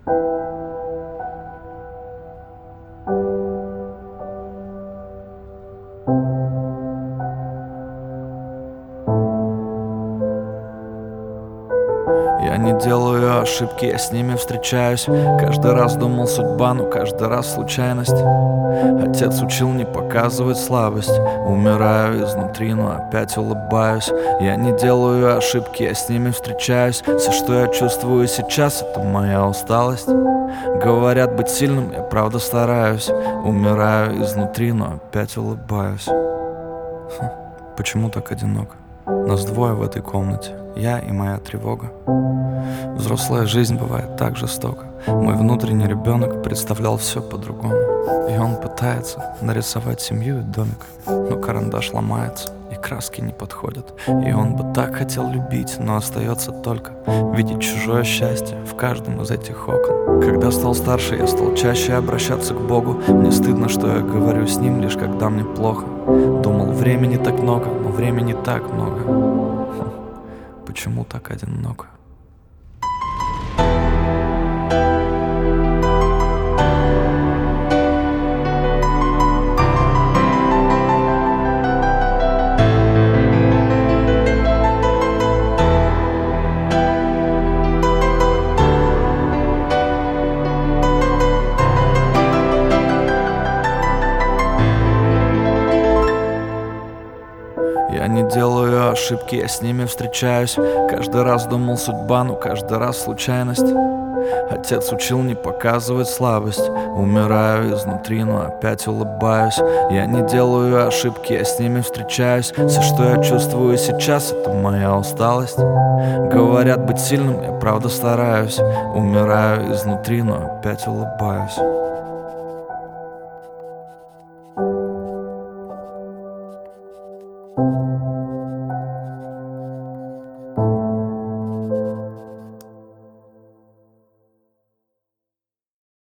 Я не делаю ошибки, я с ними встречаюсь. Каждый раз думал судьба, но каждый раз случайность. Отец учил не показывать слабость. Умираю изнутри, но опять улыбаюсь. Я не делаю ошибки, я с ними встречаюсь. Все, что я чувствую сейчас, это моя усталость. Говорят, быть сильным, я правда стараюсь. Умираю изнутри, но опять улыбаюсь. Почему так одиноко? Нас двое в этой комнате, я и моя тревога. Взрослая жизнь бывает так жестока. Мой внутренний ребенок представлял все по-другому. И он пытается нарисовать семью и домик, но карандаш ломается, и краски не подходят. И он бы так хотел любить, но остается только видеть чужое счастье в каждом из этих окон. Когда стал старше, я стал чаще обращаться к Богу. Мне стыдно, что я говорю с Ним лишь когда мне плохо. Думал, времени так много, но времени так много. Почему так одиноко? Я не делаю ошибки, я с ними встречаюсь. Каждый раз думал судьба, но каждый раз случайность. Отец учил не показывать слабость. Умираю изнутри, но опять улыбаюсь. Я не делаю ошибки, я с ними встречаюсь. Все, что я чувствую сейчас, это моя усталость. Говорят, быть сильным, я правда стараюсь. Умираю изнутри, но опять улыбаюсь.